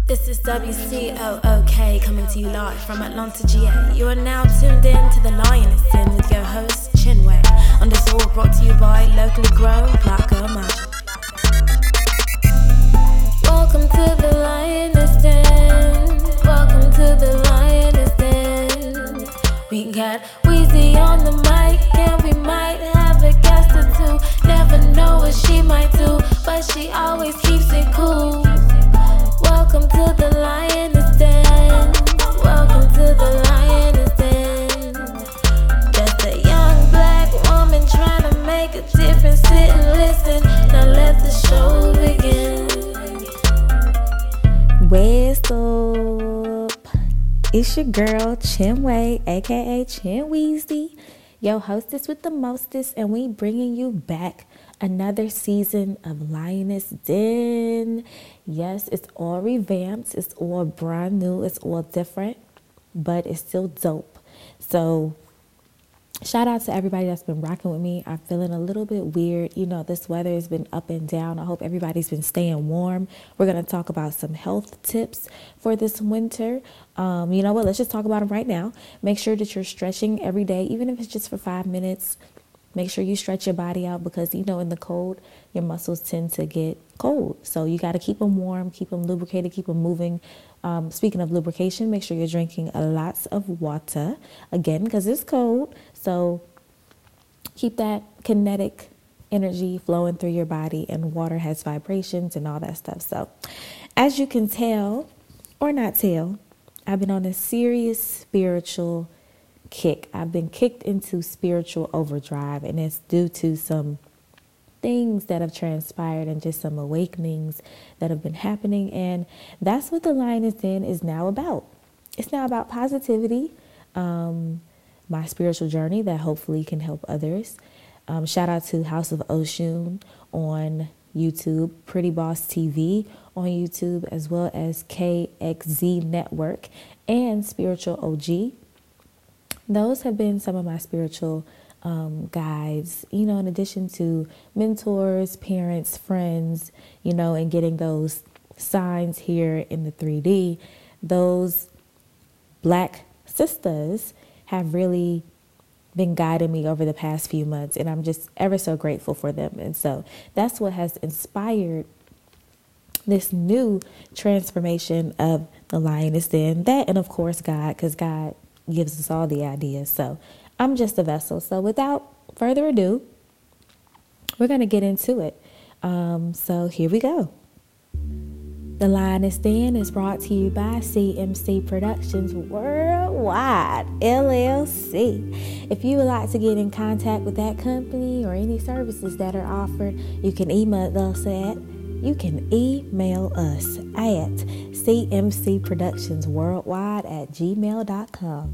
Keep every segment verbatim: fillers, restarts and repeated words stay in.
This is W C O O K coming to you live from Atlanta, G A. You are now tuned in to The Lioness Den with your host, Chinwe. On this all brought to you by locally grown Black Girl Magic. Welcome to The Lioness Den. Welcome to The Lioness Den. We got Weezy on the mic, and we might have a guest or two. Never know what she might do, but she always keeps it cool. Welcome to The Lioness Den. Welcome to The Lioness Den. Just a young black woman trying to make a difference. Sit and listen. Now let the show begin. What's up? It's your girl Chinwe, aka Chin Weezy, your hostess with the mostest, and we bringing you back another season of Lioness Den. Yes, it's all revamped, it's all brand new, it's all different, but it's still dope. So shout out to everybody that's been rocking with me. I'm feeling a little bit weird. You know, this weather has been up and down. I hope everybody's been staying warm. We're going to talk about some health tips for this winter. Um, you know what? Let's just talk about them right now. Make sure that you're stretching every day, even if it's just for five minutes. Make sure you stretch your body out because, you know, in the cold, your muscles tend to get cold. So you got to keep them warm, keep them lubricated, keep them moving. Um, speaking of lubrication, make sure you're drinking a lots of water, again, because it's cold. So keep that kinetic energy flowing through your body, and water has vibrations and all that stuff. So as you can tell or not tell, I've been on a serious spiritual kick. I've been kicked into spiritual overdrive, and it's due to some things that have transpired and just some awakenings that have been happening. And that's what the Lioness Den is now about. It's now about positivity, um, my spiritual journey that hopefully can help others. Um, shout out to House of Oshun on YouTube, Pretty Boss T V on YouTube, as well as K X Z Network and Spiritual O G. Those have been some of my spiritual um, guides, you know, in addition to mentors, parents, friends, you know, and getting those signs here in the three D. Those black sisters have really been guiding me over the past few months, and I'm just ever so grateful for them. And so that's what has inspired this new transformation of the Lioness Den. That, and of course, God, because God gives us all the ideas. So I'm just a vessel. So without further ado, we're going to get into it. Um, so here we go. The Lioness Den is brought to you by C M C Productions Worldwide, L L C. If you would like to get in contact with that company or any services that are offered, you can email us at You can email us at C M C Productions Worldwide at gmail dot com.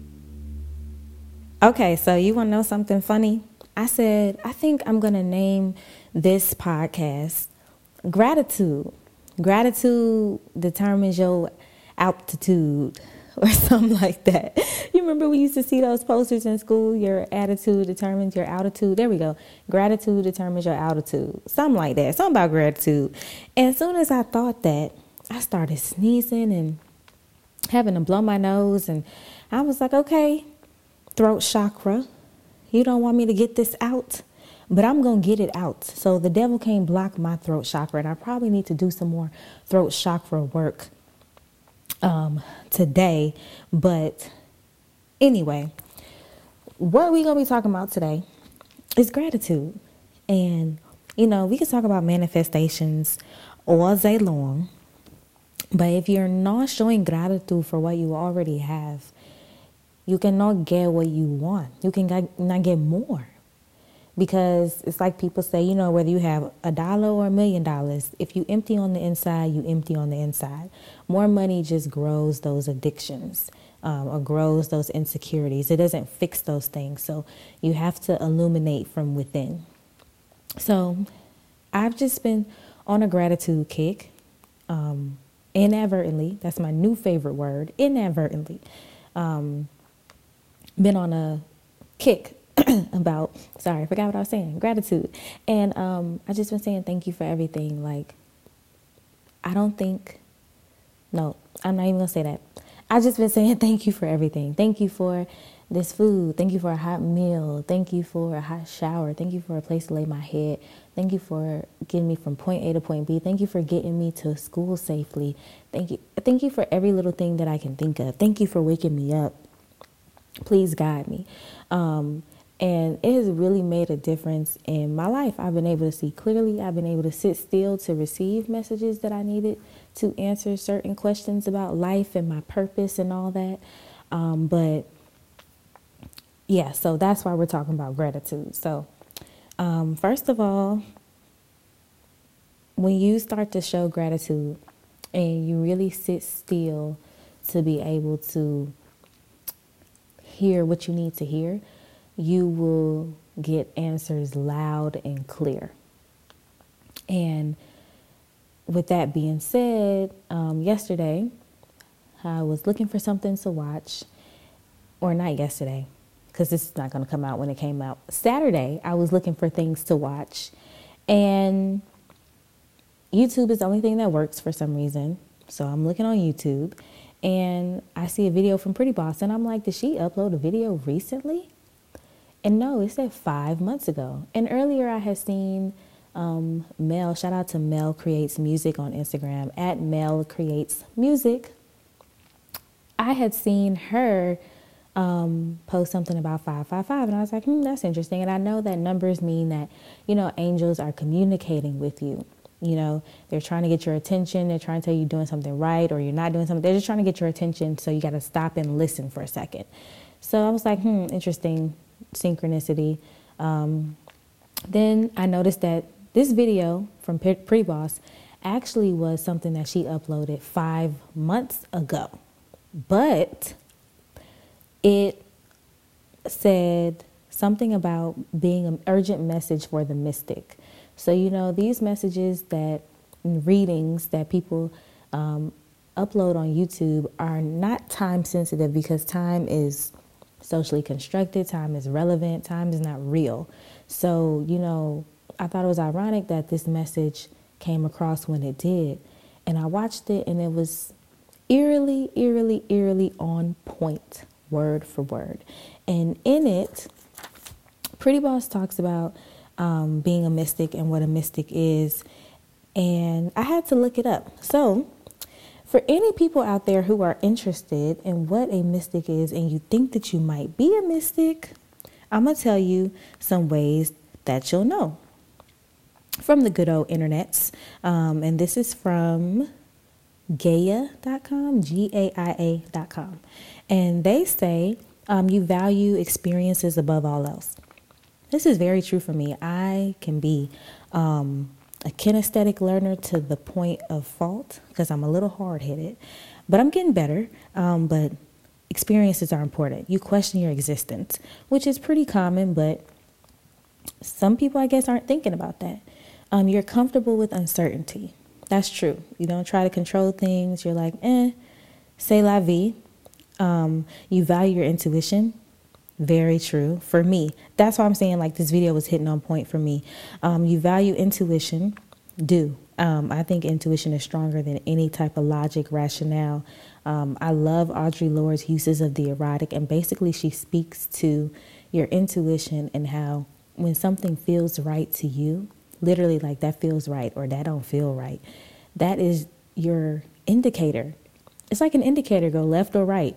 Okay, so you want to know something funny? I said, I think I'm going to name this podcast Gratitude. Gratitude determines your altitude or something like that. You remember we used to see those posters in school, your attitude determines your altitude. There we go. Gratitude determines your altitude. Something like that. Something about gratitude. And as soon as I thought that, I started sneezing and having to blow my nose. And I was like, okay, throat chakra, you don't want me to get this out, but I'm going to get it out. So the devil can't block my throat chakra. And I probably need to do some more throat chakra work um, today. But anyway, what we're going to be talking about today is gratitude. And, you know, we could talk about manifestations all day long. But if you're not showing gratitude for what you already have, you cannot get what you want. You can get, not get more. Because it's like people say, you know, whether you have a dollar or a million dollars, if you empty on the inside, you empty on the inside. More money just grows those addictions um, or grows those insecurities. It doesn't fix those things. So you have to illuminate from within. So I've just been on a gratitude kick, um, inadvertently. That's my new favorite word, inadvertently. Um, been on a kick about, sorry, I forgot what I was saying, gratitude. And um, I just been saying thank you for everything. Like, I don't think No, I'm not even gonna say that. I just been saying thank you for everything. Thank you for this food. Thank you for a hot meal. Thank you for a hot shower. Thank you for a place to lay my head. Thank you for getting me from point A to point B. Thank you for getting me to school safely. Thank you. Thank you for every little thing that I can think of. Thank you for waking me up. Please guide me. Um, and it has really made a difference in my life. I've been able to see clearly. I've been able to sit still to receive messages that I needed to answer certain questions about life and my purpose and all that. Um, but yeah, so that's why we're talking about gratitude. So um, first of all, when you start to show gratitude and you really sit still to be able to hear what you need to hear, you will get answers loud and clear. And with that being said, um, yesterday I was looking for something to watch, or not yesterday, because this is not going to come out when it came out. Saturday, I was looking for things to watch, and YouTube is the only thing that works for some reason. So I'm looking on YouTube, and I see a video from Pretty Boss, and I'm like, did she upload a video recently? And no, it said five months ago. And earlier I had seen um, Mel, shout out to Mel Creates Music on Instagram, at Mel Creates Music. I had seen her um, post something about five five five, and I was like, hmm, that's interesting. And I know that numbers mean that, you know, angels are communicating with you. You know, they're trying to get your attention. They're trying to tell you you're doing something right or you're not doing something. They're just trying to get your attention. So you got to stop and listen for a second. So I was like, hmm, interesting synchronicity. Um, then I noticed that this video from Pretty Boss actually was something that she uploaded five months ago. But it said something about being an urgent message for the mystic. So, you know, these messages that readings that people um, upload on YouTube are not time sensitive, because time is socially constructed, time is relevant, time is not real. So, you know, I thought it was ironic that this message came across when it did. And I watched it, and it was eerily, eerily, eerily on point, word for word. And in it, Pretty Boss talks about Um, being a mystic and what a mystic is. And I had to look it up. So for any people out there who are interested in what a mystic is and you think that you might be a mystic, I'm going to tell you some ways that you'll know from the good old internets. Um, and this is from Gaia dot com, G A I A dot com. And they say um, you value experiences above all else. This is very true for me. I can be um, a kinesthetic learner to the point of fault, because I'm a little hard-headed, but I'm getting better. Um, but experiences are important. You question your existence, which is pretty common, but some people, I guess, aren't thinking about that. Um, you're comfortable with uncertainty. That's true. You don't try to control things. You're like, eh, c'est la vie. Um, you value your intuition. Very true for me. That's why I'm saying, like, this video was hitting on point for me. Um, you value intuition. Do. Um, I think intuition is stronger than any type of logic, rationale. Um, I love Audre Lorde's uses of the erotic, and basically she speaks to your intuition and how when something feels right to you, literally like that feels right or that don't feel right, that is your indicator. It's like an indicator, go left or right,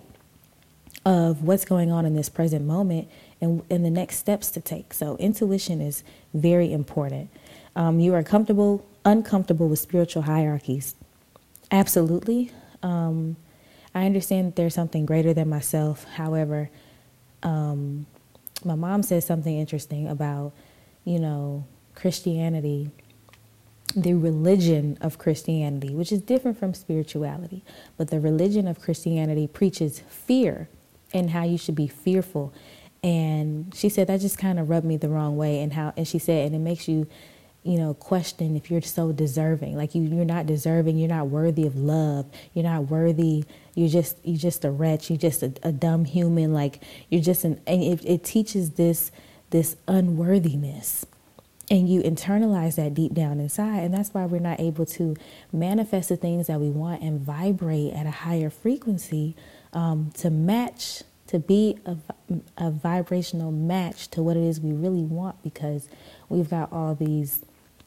of what's going on in this present moment and, and the next steps to take. So intuition is very important. Um, you are comfortable, uncomfortable with spiritual hierarchies. Absolutely. Um, I understand that there's something greater than myself. However, um, my mom said something interesting about, you know, Christianity, the religion of Christianity, which is different from spirituality, but the religion of Christianity preaches fear and how you should be fearful. And she said that just kind of rubbed me the wrong way. And how, and she said, and it makes you, you know, question if you're so deserving, like you, you're not deserving, you're not worthy of love, you're not worthy, you're just, you're just a wretch, you're just a, a dumb human, like you're just an, and it, it teaches this, this unworthiness. And you internalize that deep down inside. And that's why we're not able to manifest the things that we want and vibrate at a higher frequency um, to match, to be a, a vibrational match to what it is we really want, because we've got all these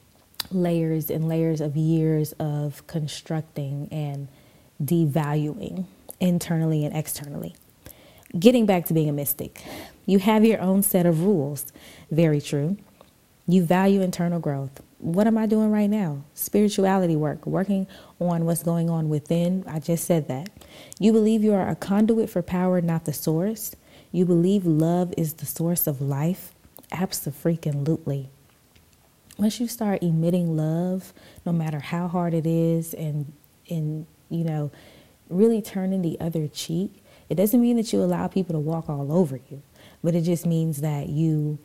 layers and layers of years of constructing and devaluing internally and externally. Getting back to being a mystic, you have your own set of rules. Very true. You value internal growth. What am I doing right now? Spirituality work, working on what's going on within. I just said that. You believe you are a conduit for power, not the source. You believe love is the source of life. Abso-freaking-lutely. Once you start emitting love, no matter how hard it is, and, and you know, really turning the other cheek, it doesn't mean that you allow people to walk all over you, but it just means that you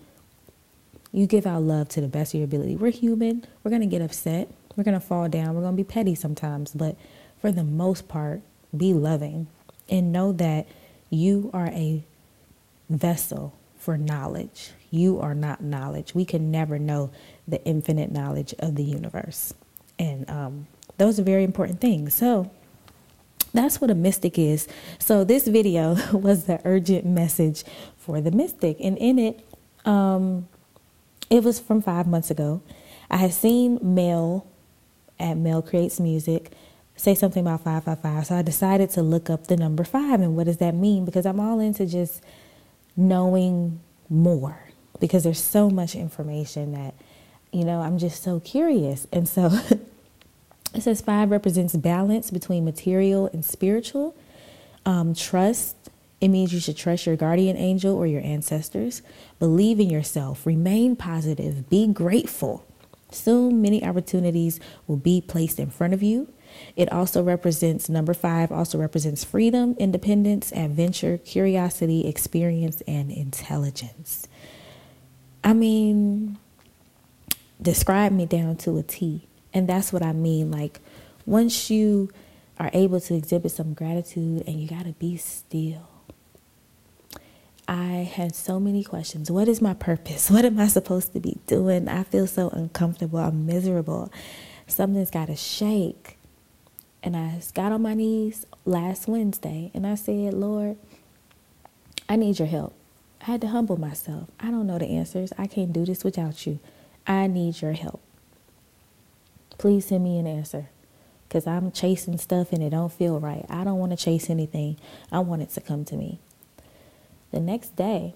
You give out love to the best of your ability. We're human. We're going to get upset. We're going to fall down. We're going to be petty sometimes. But for the most part, be loving and know that you are a vessel for knowledge. You are not knowledge. We can never know the infinite knowledge of the universe. And um, those are very important things. So that's what a mystic is. So this video was the urgent message for the mystic. And in it, um, it was from five months ago. I had seen Mel at Mel Creates Music say something about five five five. So I decided to look up the number five and what does that mean? Because I'm all into just knowing more, because there's so much information that, you know, I'm just so curious. And so it says five represents balance between material and spiritual, um, trust. It means you should trust your guardian angel or your ancestors. Believe in yourself. Remain positive. Be grateful. Soon, many opportunities will be placed in front of you. It also represents, number five also represents freedom, independence, adventure, curiosity, experience, and intelligence. I mean, describe me down to a T. And that's what I mean. Like, once you are able to exhibit some gratitude, and you got to be still. I had so many questions. What is my purpose? What am I supposed to be doing? I feel so uncomfortable. I'm miserable. Something's got to shake. And I got on my knees last Wednesday and I said, Lord, I need your help. I had to humble myself. I don't know the answers. I can't do this without you. I need your help. Please send me an answer, because I'm chasing stuff and it don't feel right. I don't want to chase anything. I want it to come to me. The next day,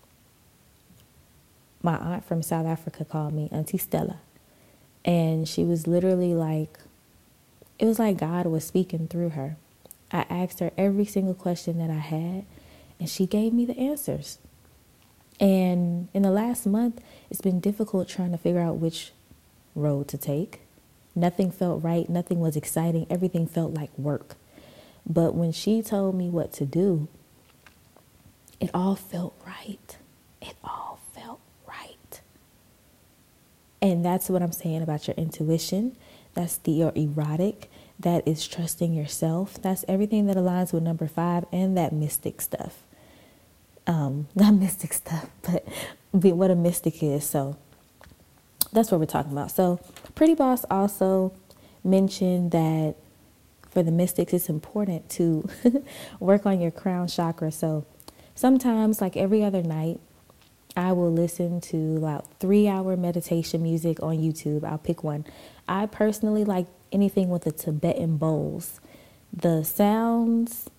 my aunt from South Africa called me, Auntie Stella. And she was literally like, it was like God was speaking through her. I asked her every single question that I had, and she gave me the answers. And in the last month, it's been difficult trying to figure out which road to take. Nothing felt right. Nothing was exciting. Everything felt like work. But when she told me what to do, it all felt right. It all felt right. And that's what I'm saying about your intuition. That's the your erotic. That is trusting yourself. That's everything that aligns with number five and that mystic stuff. Um, not mystic stuff, but what a mystic is. So that's what we're talking about. So Pretty Boss also mentioned that for the mystics, it's important to work on your crown chakra. So sometimes, like every other night, I will listen to about three hour meditation music on YouTube. I'll pick one. I personally like anything with the Tibetan bowls. The sounds,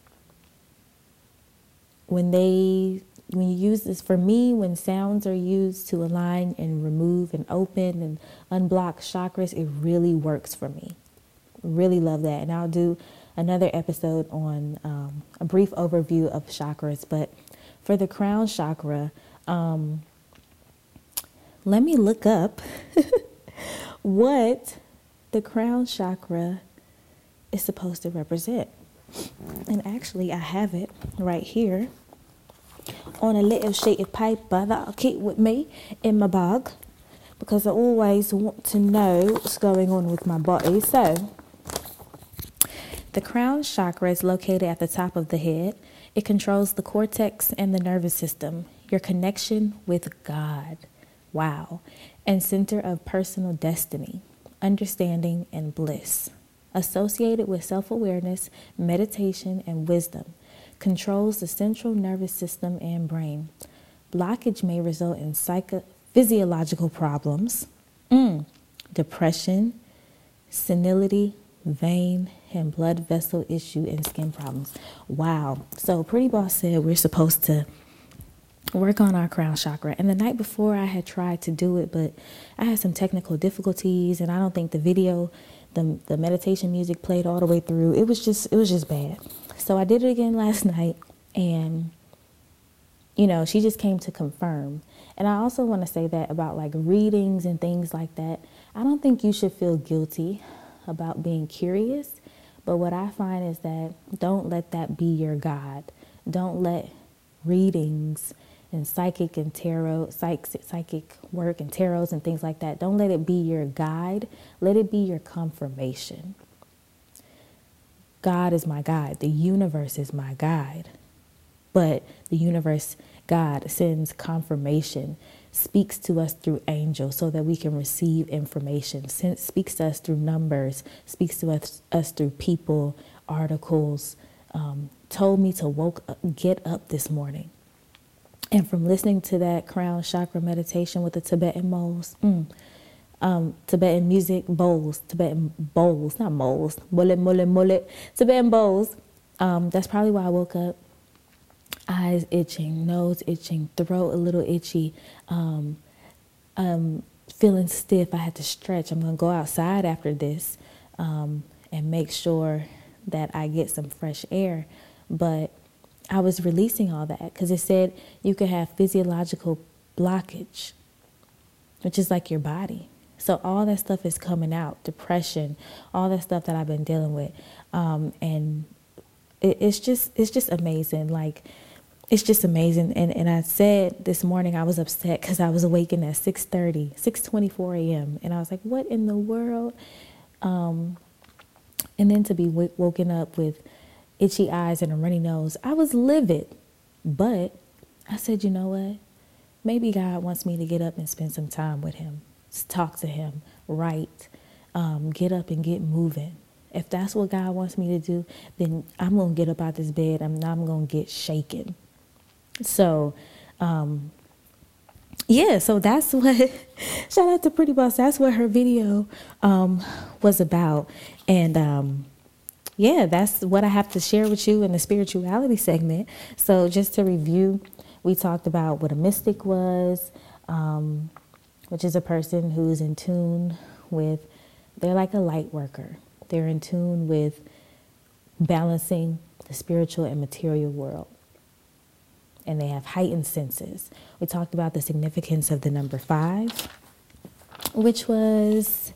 when they, when you use this, for me, when sounds are used to align and remove and open and unblock chakras, it really works for me. Really love that. And I'll do another episode on um, a brief overview of chakras. But for the crown chakra, um, let me look up what the crown chakra is supposed to represent. And actually, I have it right here on a little sheet of paper that I'll keep with me in my bag, because I always want to know what's going on with my body. So the crown chakra is located at the top of the head. It controls the cortex and the nervous system, your connection with God. Wow. And center of personal destiny, understanding, and bliss. Associated with self-awareness, meditation, and wisdom. Controls the central nervous system and brain. Blockage may result in psycho- physiological problems, mm, depression, senility, vein and blood vessel issue, and skin problems. Wow. So Pretty Boss said we're supposed to work on our crown chakra. And the night before I had tried to do it, but I had some technical difficulties, and I don't think the video, the the meditation music played all the way through. It was just, it was just bad. So I did it again last night, and you know, she just came to confirm. And I also want to say that about like readings and things like that. I don't think you should feel guilty about being curious. But what I find is that don't let that be your God. Don't let readings and psychic and tarot, psych, psychic work and tarots and things like that, don't let it be your guide. Let it be your confirmation. God is my guide. The universe is my guide. But the universe, God, sends confirmation, speaks to us through angels so that we can receive information, Sends, speaks to us through numbers, speaks to us, us through people, articles, um, told me to woke up, get up this morning. And from listening to that crown chakra meditation with the Tibetan moles, mm, um, Tibetan music, bowls, Tibetan bowls, not moles, mullet, mullet, mullet, Tibetan bowls. Um, that's probably why I woke up. Eyes itching, nose itching, throat a little itchy, um, um, feeling stiff. I had to stretch. I'm going to go outside after this um, and make sure that I get some fresh air. But I was releasing all that because it said you could have physiological blockage, which is like your body. So all that stuff is coming out, depression, all that stuff that I've been dealing with. Um, and it, it's just it's just amazing. Like, it's just amazing. And, and I said this morning I was upset because I was awakened at six thirty, six twenty-four a.m. And I was like, what in the world? Um, and then to be w- woken up with itchy eyes and a runny nose, I was livid. But I said, you know what? Maybe God wants me to get up and spend some time with him, talk to him, write, um, get up and get moving. If that's what God wants me to do, then I'm going to get up out this bed. I'm not going to get shaken. So, um, yeah, so that's what, shout out to Pretty Boss. That's what her video um, was about. And, um, yeah, that's what I have to share with you in the spirituality segment. So just to review, we talked about what a mystic was, um, which is a person who's in tune with, they're like a light worker. They're in tune with balancing the spiritual and material world. And they have heightened senses. We talked about the significance of the number five, which was,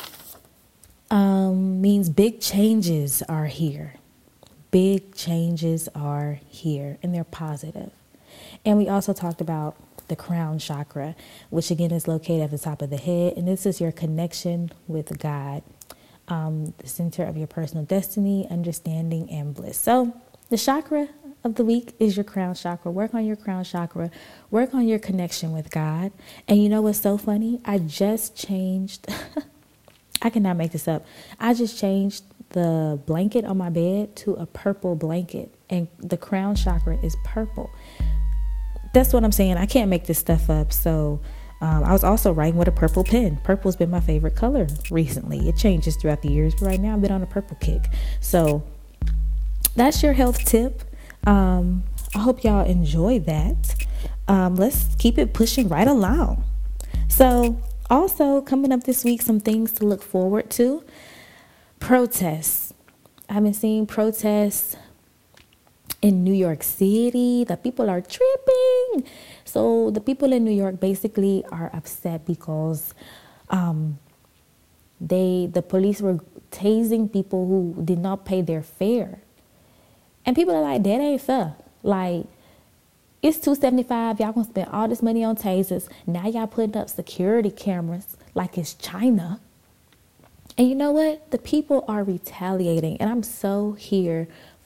um, means big changes are here. Big changes are here, and they're positive. And we also talked about the crown chakra, which again is located at the top of the head. And this is your connection with God, um, the center of your personal destiny, understanding, and bliss. So the chakra of the week is your crown chakra. Work on your crown chakra. Work on your connection with God. And you know what's so funny? I just changed. I cannot make this up. I just changed the blanket on my bed to a purple blanket. And the crown chakra is purple. That's what I'm saying. I can't make this stuff up. So um, I was also writing with a purple pen. Purple's been my favorite color recently. It changes throughout the years. But right now I've been on a purple kick. So that's your health tip. Um, I hope y'all enjoy that. Um, let's keep it pushing right along. So also coming up this week, some things to look forward to. Protests. I've been seeing protests in New York City. The people are tripping. So the people in New York basically are upset because um, they the police were tasing people who did not pay their fare. And people are like, that ain't fair. Like, it's two seventy-five. Y'all gonna spend all this money on tasers. Now y'all putting up security cameras like it's China. And you know what? The people are retaliating. And I'm so here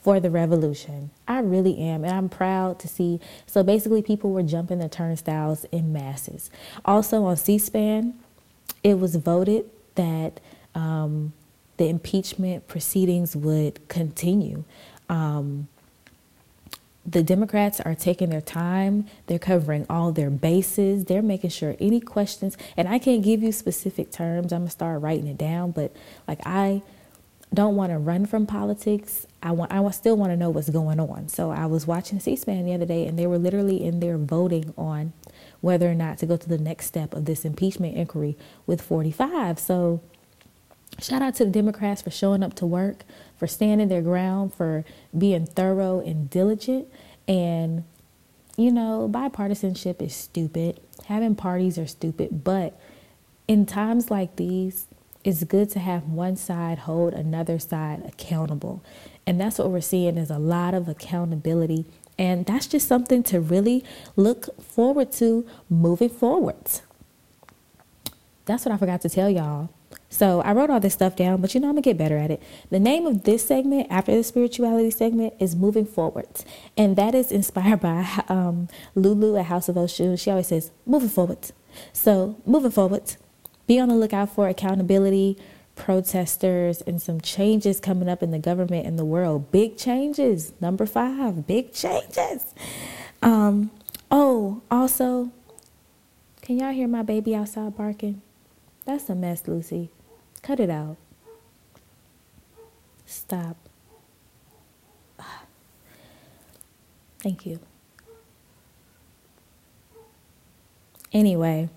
for the revolution. I really am. And I'm proud to see. So basically, people were jumping the turnstiles in masses. Also on C-SPAN, it was voted that um, the impeachment proceedings would continue. Um, the Democrats are taking their time. They're covering all their bases. They're making sure any questions, and I can't give you specific terms. I'm gonna start writing it down, but like I don't want to run from politics. I want, I still want to know what's going on. So I was watching C-SPAN the other day, and they were literally in there voting on whether or not to go to the next step of this impeachment inquiry with forty-five. So shout out to the Democrats for showing up to work, for standing their ground, for being thorough and diligent. And, you know, bipartisanship is stupid. Having parties are stupid. But in times like these, it's good to have one side hold another side accountable. And that's what we're seeing is a lot of accountability. And that's just something to really look forward to moving forwards. That's what I forgot to tell y'all. So I wrote all this stuff down, but you know, I'm gonna get better at it. The name of this segment after the spirituality segment is Moving Forwards. And that is inspired by um, Lulu at House of Oshun. She always says, moving forwards. So moving forwards, be on the lookout for accountability, protesters, and some changes coming up in the government and the world. Big changes. Number five, big changes. Um, oh, also, can y'all hear my baby outside barking? That's a mess, Lucy. Cut it out. Stop. Thank you. Anyway,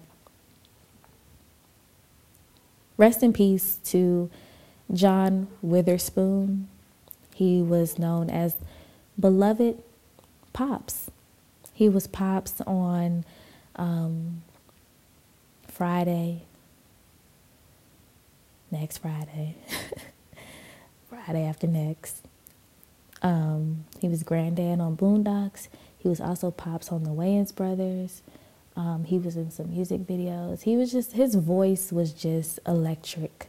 rest in peace to John Witherspoon. He was known as Beloved Pops. He was Pops on um, Friday. Next Friday, Friday after next. Um, he was Granddad on Boondocks. He was also Pops on the Wayans Brothers. Um, he was in some music videos. He was just, his voice was just electric.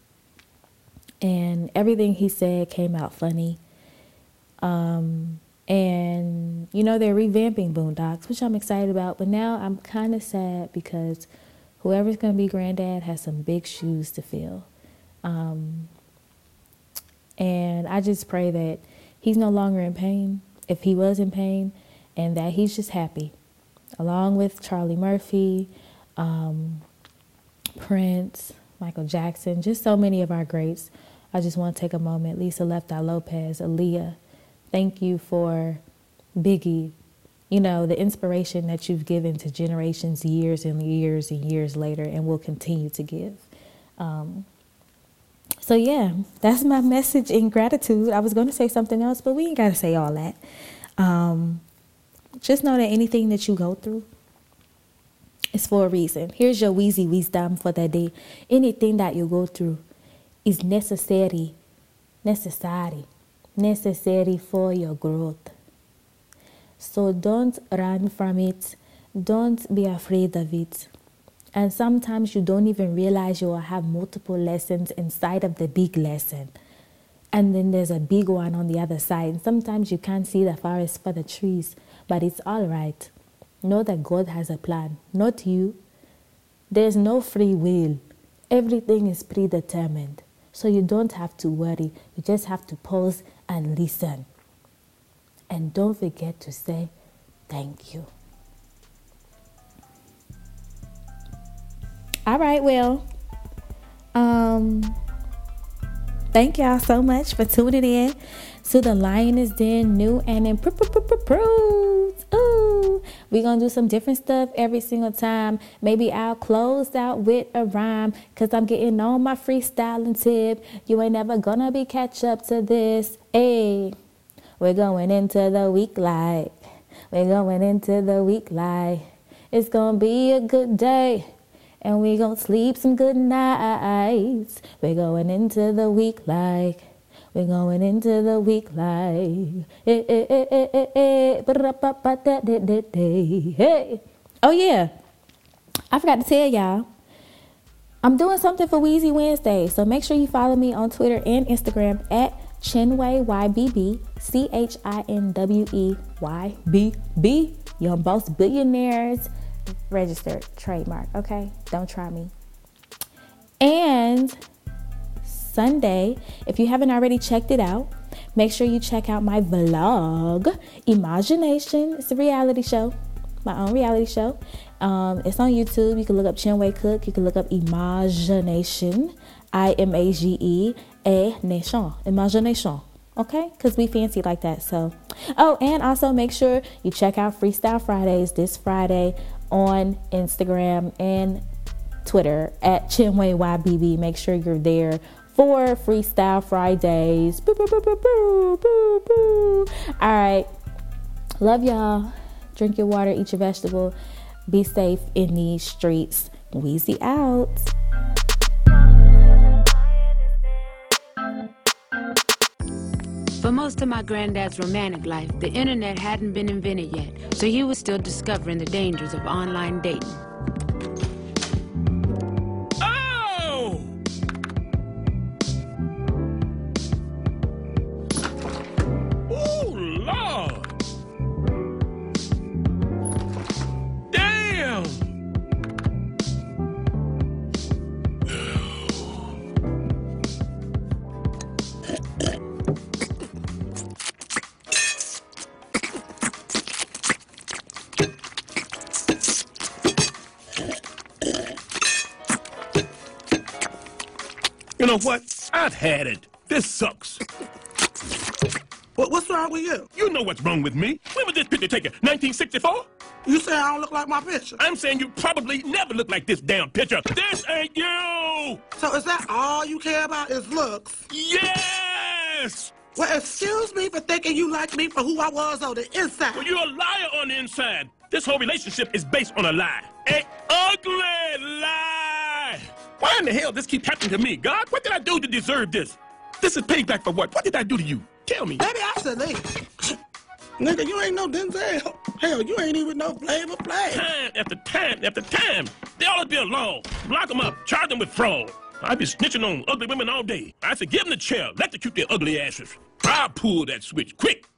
And everything he said came out funny. Um, and, you know, they're revamping Boondocks, which I'm excited about. But now I'm kind of sad because whoever's going to be Granddad has some big shoes to fill. Um, and I just pray that he's no longer in pain, if he was in pain, and that he's just happy. Along with Charlie Murphy, um, Prince, Michael Jackson, just so many of our greats. I just want to take a moment. Lisa Left Eye Lopez, Aaliyah, thank you for Biggie. You know, the inspiration that you've given to generations years and years and years later and will continue to give. Um, so, yeah, that's my message in gratitude. I was going to say something else, but we ain't got to say all that. Um, just know that anything that you go through is for a reason. Here's your Weezy wisdom for the day. Anything that you go through is necessary, necessary, necessary for your growth. So don't run from it. Don't be afraid of it. And sometimes you don't even realize you will have multiple lessons inside of the big lesson. And then there's a big one on the other side. And sometimes you can't see the forest for the trees, but it's all right. Know that God has a plan, not you. There's no free will. Everything is predetermined. So you don't have to worry. You just have to pause and listen. And don't forget to say thank you. All right, well, um, thank y'all so much for tuning in to the Lioness Den new and improved. Ooh, we're going to do some different stuff every single time. Maybe I'll close out with a rhyme because I'm getting on my freestyling tip. You ain't never going to be catch up to this. Hey, we're going into the week like, we're going into the week like, it's going to be a good day. And we gonna sleep some good nights. We're going into the week like, we're going into the week like, eh, eh, eh, eh, eh, eh, hey. Oh yeah, I forgot to tell y'all, I'm doing something for Weezy Wednesday. So make sure you follow me on Twitter and Instagram at Chinwe Y B B, C H I N W E Y B B, Young Boss Billionaires, registered trademark, okay? Don't try me. And Sunday, if you haven't already checked it out, make sure you check out my vlog, Imagination. It's a reality show, my own reality show. Um, it's on YouTube. You can look up Chinwe Cook. You can look up Imagination, I M A G E A Nation, Imagination. Okay, because we fancy like that. So, oh, and also make sure you check out Freestyle Fridays this Friday on Instagram and Twitter at Chinwe Y B B. Make sure you're there for Freestyle Fridays. Boo, boo, boo, boo, boo, boo, boo. All right, love y'all. Drink your water, eat your vegetable. Be safe in these streets. Weezy out. For most of my granddad's romantic life, the internet hadn't been invented yet, so he was still discovering the dangers of online dating. Oh! Oh, Lord! Damn! You know what? I've had it. This sucks. What, what's wrong with you? You know what's wrong with me. When was this picture taken? nineteen sixty-four? You say I don't look like my picture. I'm saying you probably never looked like this damn picture. This ain't you! So is that all you care about is looks? Yes! Well, excuse me for thinking you like me for who I was on the inside. Well, you're a liar on the inside. This whole relationship is based on a lie. An ugly lie! Why in the hell this keep happening to me, God? What did I do to deserve this? This is payback for what? What did I do to you? Tell me. Maybe I should leave. Nigga, you ain't no Denzel. Hell, you ain't even no Flavor Flav. Time after time after time. They always be alone. Lock them up. Charge them with fraud. I be snitching on ugly women all day. I said, give them the chair. Electrocute their ugly asses. I'll pull that switch quick.